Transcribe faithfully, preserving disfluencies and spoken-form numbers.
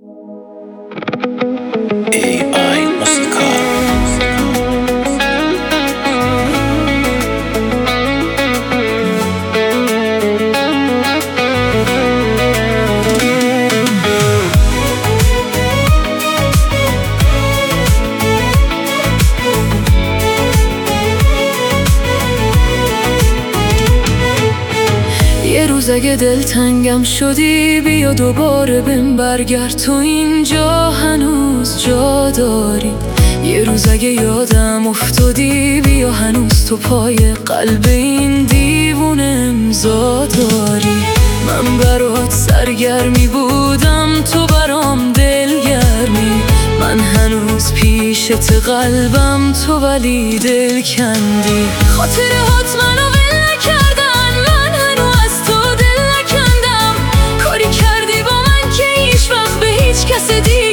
ای آی موسیقا. یه روز اگه دلتنگم شدی بیا دوباره بهم برگرد، تو اینجا هنوز جا داری. یه روز اگه یادم افتادی بیا هنوز تو پای قلب این دیوونه امضا داری. من برات سرگرمی بودم تو برام دلگرمی، من هنوز پیشت قلبم تو ولی دل کندی. خاطرهات منو ول نکردن، من هنوز از تو دل نکندم. کاری کردی با من که هیچ وقت به هیچ کس دیگه